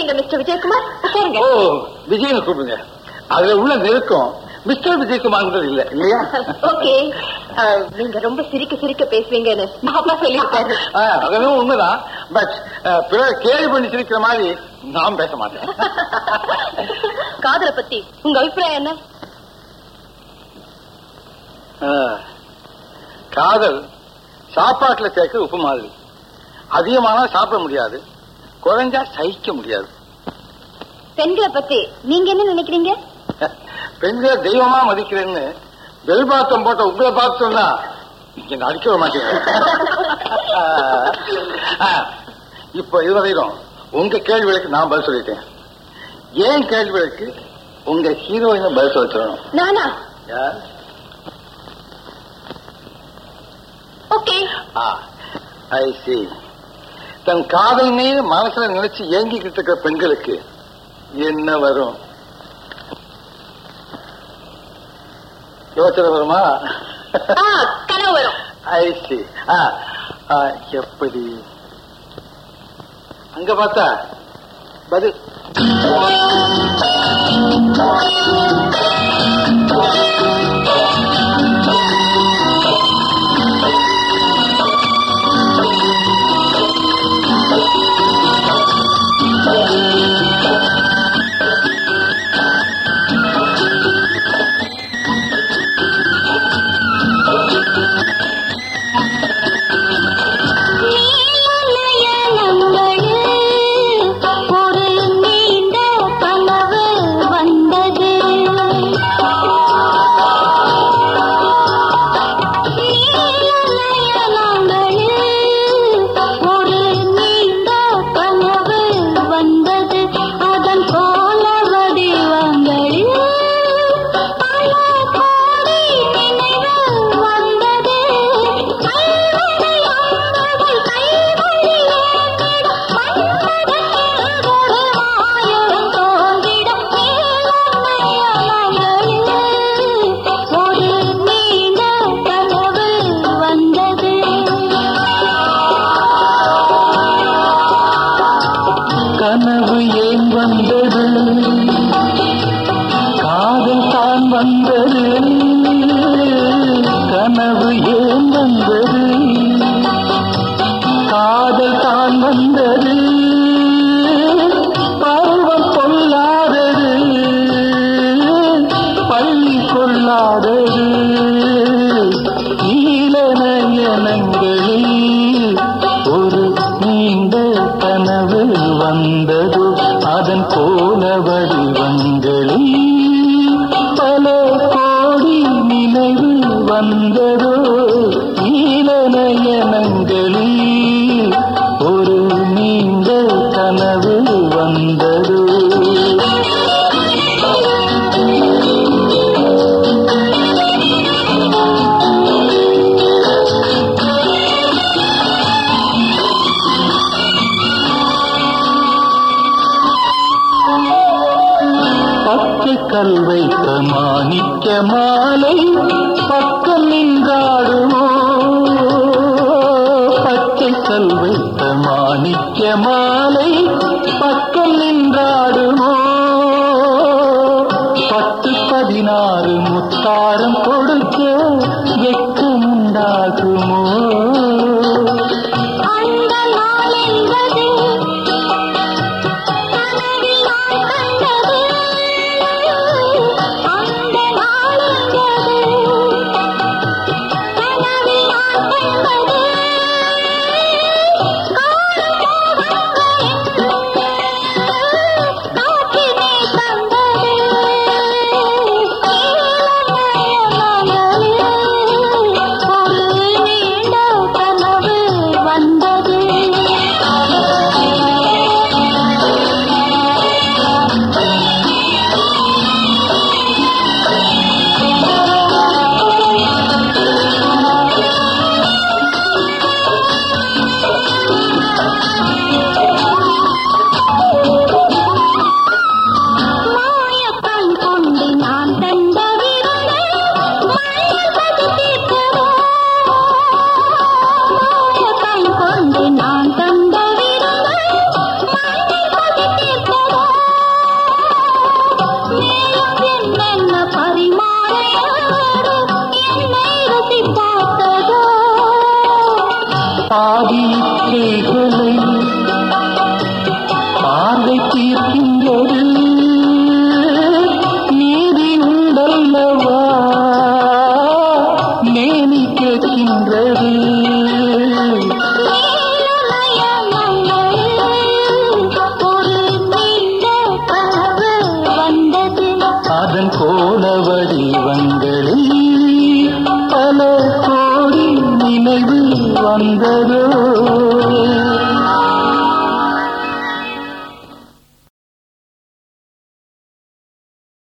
இருக்கீங்க மிஸ்டர் விஜயகுமார்? ஓ, விஜயனை கூப்பிடுங்க. அதுல உள்ள நெருக்கம் மிஸ்டர் விஜயகுமார் இல்ல இல்லையா? ஓகே. நீங்க ரொம்ப சிரிக்க சிரிக்க பேசுவீங்கன்னு அப்பா சொல்லியிருக்காரு. அதுவும் உண்மைதான். பட் பிறகு கேள்வி பண்ணி சிரிக்கிற மாதிரி நான் பேச மாட்டேன். காதலை பத்தி உங்க அபிப்பிராயம் என்ன? காதல் சாப்பாட்டுல சேர்க்க உப்பு மாதிரி. அதிகமானா சாப்பிட முடியாது, குறைஞ்சா சகிக்க முடியாது. பெண்களை பத்தி நீங்க என்ன நினைக்கிறீங்க? பெண்களை தெய்வமா மதிக்கிறேன்னு வெல்பாத்தம் போட்ட உங்களை பார்த்து சொன்னா நீங்க அடிக்க மாட்டீங்க. இப்ப இதுவரைக்கும் உங்க கேள்விகளுக்கு நான் பதில் சொல்லிட்டேன். ஏன் கேள்விகளுக்கு உங்க ஹீரோயின பதில் சொல்ல சொல்லணும். நானா? ஓகே. ஐ see. தன் காதல் மீது மனசுல நினைச்சு ஏங்கிக்கிட்டு இருக்கிற பெண்களுக்கு என்ன வரும்? யோசனை வருமா? கனவு வரும். ஐ see. எப்படி? அங்க பார்த்தா பதில். பாதி இச்சைகளை பார்வை தீர்க்கின்றது நீதி உண்டல்லவா நேனி கேட்கின்றது அதன் கோல வடிவங்களில் பல கோடி நினைவு வந்ததோ